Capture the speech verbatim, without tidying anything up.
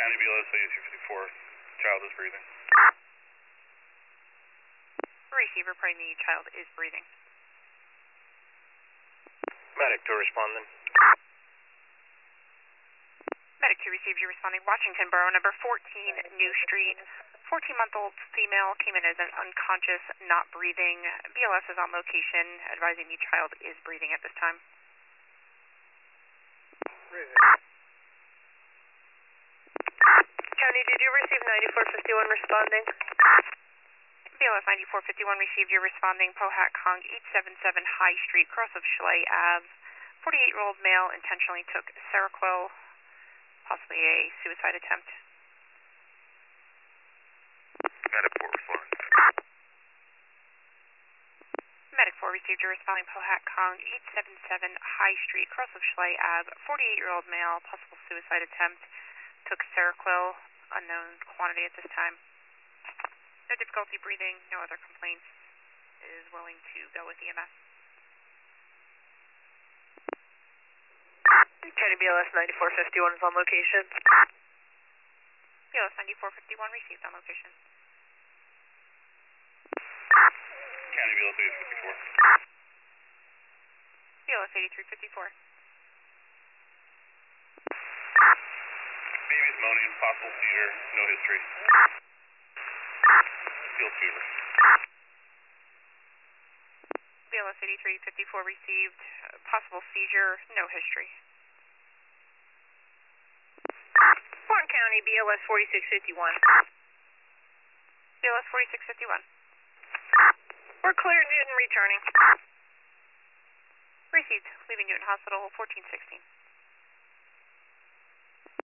County B L S eighty-three fifty-four, child is breathing. Receiver, praying the child is breathing. Medic to responding. Medic two received, you responding. Washington Borough, number fourteen, New Street. fourteen-month-old female came in as an unconscious, not breathing. B L S is on location, advising the child is breathing at this time. Breathing. County, did you receive ninety-four fifty-one responding? B L S ninety-four fifty-one received, you're responding. Pohat Kong, eight seventy-seven High Street, cross of Schley Ave. forty-eight-year-old male intentionally took Seroquel, possibly a suicide attempt. Medic four responding. Medic four received, you're responding. Pohat Kong, eight seventy-seven High Street, cross of Schley Ave. forty-eight-year-old male, possible suicide attempt, took Seroquel, unknown quantity at this time. No difficulty breathing, no other complaints, is willing to go with E M S. County B L S ninety-four fifty-one is on location. B L S ninety-four fifty-one received on location. County B L S eighty-three fifty-four. B L S eighty-three fifty-four. Baby's moaning, possible seizure, no history. Field fever. B L S eighty-three fifty-four received, uh, possible seizure, no history. Warren County B L S forty-six fifty-one. B L S forty-six fifty-one. We're clear, Newton returning. Received, leaving Newton Hospital fourteen sixteen.